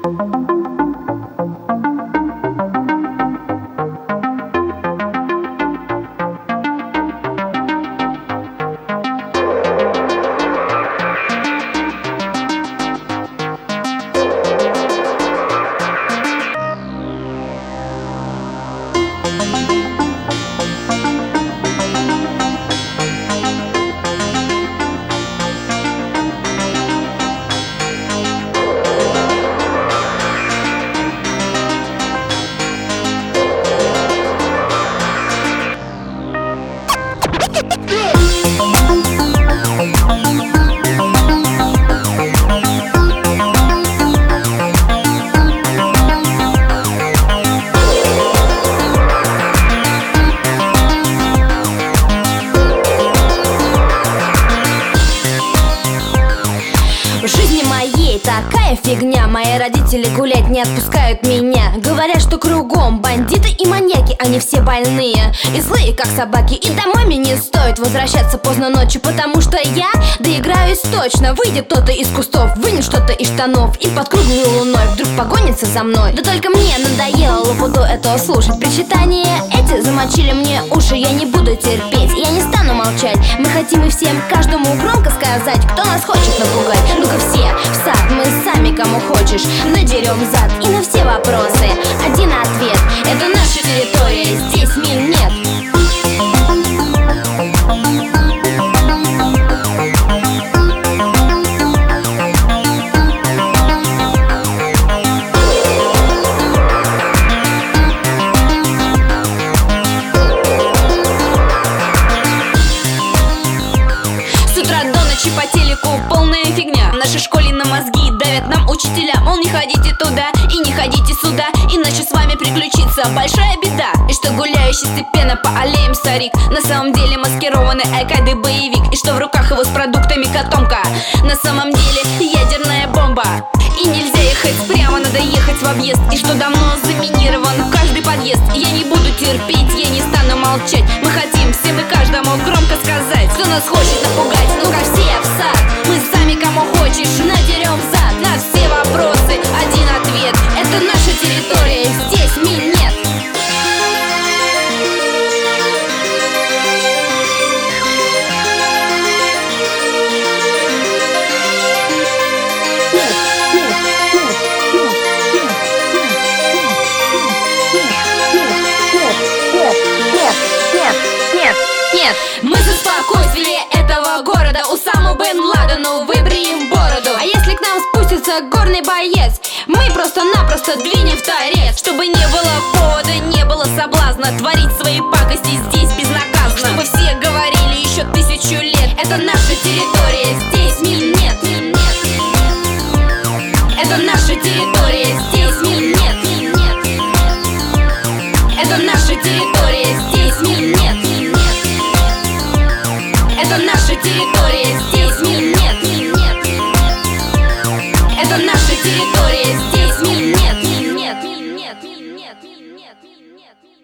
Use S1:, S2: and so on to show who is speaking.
S1: В жизни моей такая фигня. Мои родители гулять не отпускают меня. Говорят, что кругом бандиты и маньяки, они все больные и злые, как собаки. И домой мне не стоит возвращаться поздно ночью, потому что я доиграюсь точно. Выйдет кто-то из кустов, вынет что-то из штанов и под круглой луной вдруг погонится за мной. Да только мне надоело лопуду этого слушать. Причитания эти замочили мне уши. Я не буду терпеть, я не стану молчать. Мы хотим и всем, каждому громко сказать, кто нас хочет напугать. Ну-ка все в сад, мы сами кому хочешь надерем зад. И на все вопросы один ответ: это наша территория, здесь мин нет. С утра до ночи по телеку полная фигня. В нашей школе на мозги давят нам учителя. Мол, не ходите туда и не ходите сюда, иначе с вами приключится большая беда. И что гуляющий степенно по аллеям старик на самом деле маскированный айкады боевик. И что в руках его с продуктами котомка на самом деле ядерная бомба. И нельзя ехать прямо, надо ехать в объезд. И что давно заминирован каждый подъезд. Я не буду терпеть, я не стану молчать. Мы хотим всем и каждому громко сказать, кто нас хочет напугать. Ну-ка все в сад, мы сами кому хочешь надерем зад. На все вопросы один ответ: это наша территория, здесь мин нет. Нет, мы за спокойствие этого города. Усаму Бен Ладену выбреем бороду. А если к нам спустится горный боец, мы просто-напросто двинем в торец. Чтобы не было повода, не было соблазна творить свои пакости здесь безнаказанно. Чтобы все говорили еще 1000 лет: это наша территория, здесь мин нет. Это наша территория, здесь мин нет. Это наша территория, здесь мин нет. Это наша территория, здесь мин нет. Это наша территория, здесь мин нет.